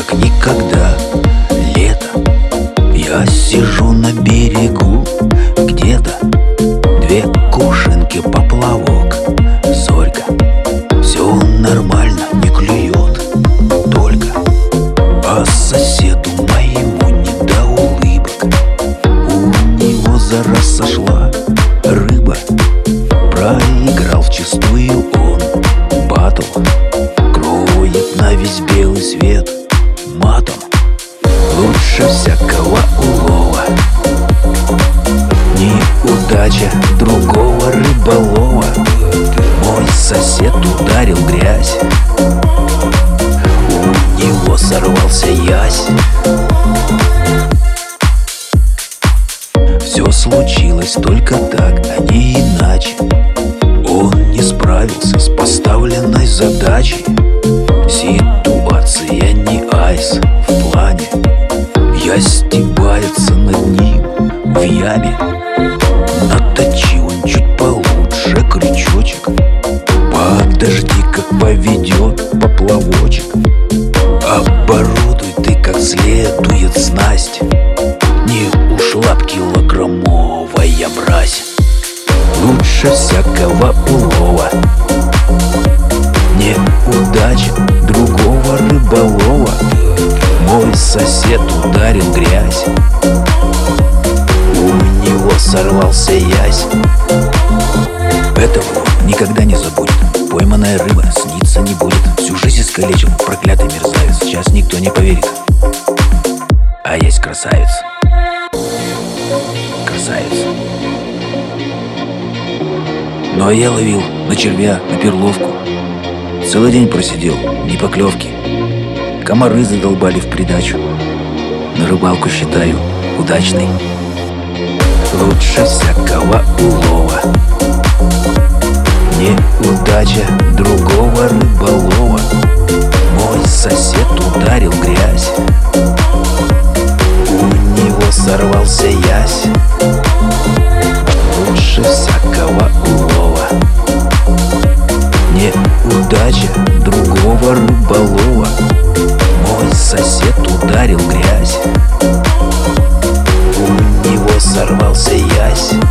как никогда. Лето, я сижу на берегу, где-то две кувшинки, поплавок. Зорька, все нормально, не клюет, только по соседу моему не до улыбок. У него за раз сошла рыба, проиграл вчистую он батл. Кроет на весь белый свет матом, лучше всякого улова. Неудача другого рыболова. Мой сосед ударил грязь, у него сорвался ясь. Все случилось только так, а не иначе. Он не справился с поставленной задачей. Ситуация не айс в плане, я стебается над ним в яме. Наточи он чуть получше крючочек, подожди, как поведет поплавочек. Оборудуй ты как следует снасть, не ушла б килограммовая мразь. Лучше всякого улова. Неудача другого рыболова. Мой сосед ударил грязь, у него сорвался ясь. Этого он никогда не забудет. Пойманная рыба снится не будет. Всю жизнь искалечил проклятый мерзавец. Сейчас никто не поверит, а есть красавец. Красавец. Ну а я ловил на червя, на перловку. Целый день просидел, ни поклевки. Комары задолбали в придачу. На рыбалку считаю удачной. Лучше всякого улова. Неудача другого рыболова. Мой сосед ударил грязь, у него сорвался ясь. Лучше всякого улова. Неудача другого рыболова. Мой сосед ударил грязь, у него сорвался ясь.